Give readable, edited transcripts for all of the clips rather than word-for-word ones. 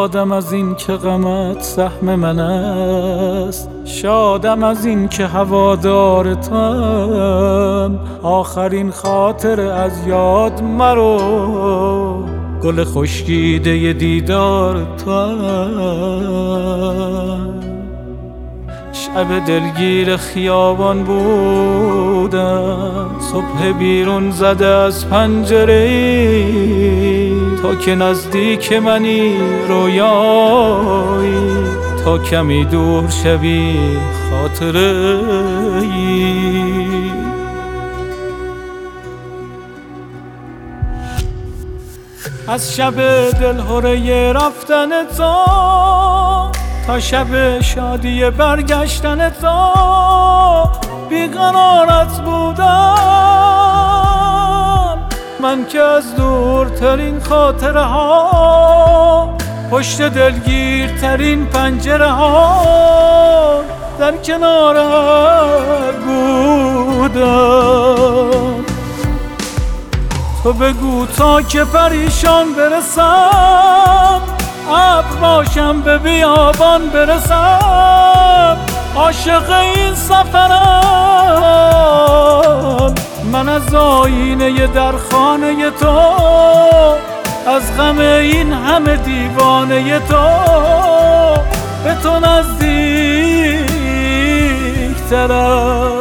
شادم از این که غمت سهم من است، شادم از این که هوادارتم. آخرین خاطر از یاد مرو، گل خشکیده دیدار توام. شب دلگیر خیابان بودم، صبح بیرون زده از پنجره تا که نزدیک منی رویایی، تا کمی دور شوی خاطره ای. از شب دلهره رفتن تا شب شادی برگشتن تو بیقرارت بودم. من که از دورترین خاطره ها، پشت دلگیرترین پنجره ها در کنارت بودم. تو بگو تا که پریشان برسم، ابر باشم به بیابان برسم. عاشق این سفرم من، از آینه در خانه تو، از غم این همه دیوانه تو، به تو نزدیکترم.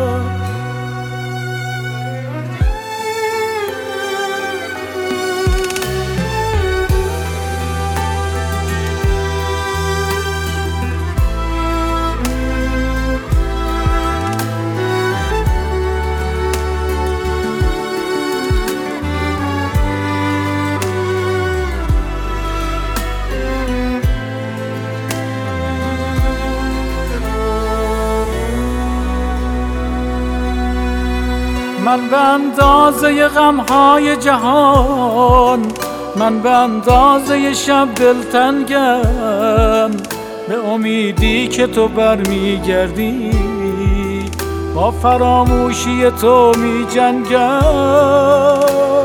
من به اندازه غمهای جهان، من به اندازه شب دلتنگم. به امیدی که تو برمیگردی، با فراموشی تو می جنگم.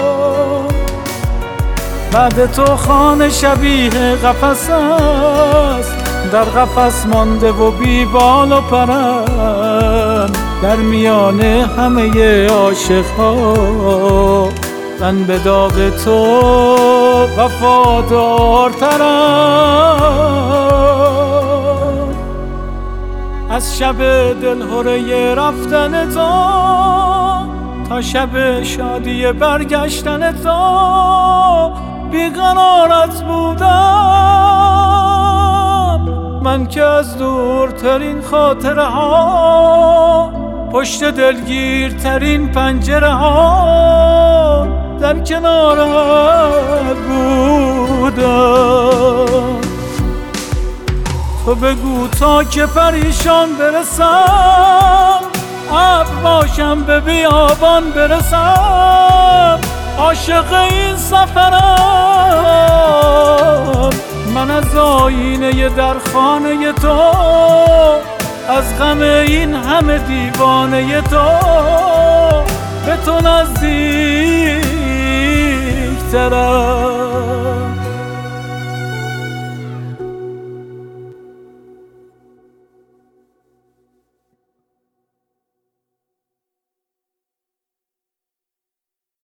بعد تو خانه شبیه قفس است، در قفس مانده و بی بال و پرم. در میان همه عاشق‌ها من به داغ تو وفادارترم. از شب دلهره رفتن تو تا شب شادی برگشتن تو بیقرارت بودم. من که از دورترین خاطره ها، پشت دلگیرترین پنجره ها در کنارت بودم. تو بگو تا که پریشان برسم، ابر باشم به بیابان برسم. عاشق این سفرم من، از آینه در خانه تو، از غم این همه دیوانه تو، به تو نزدیکترم.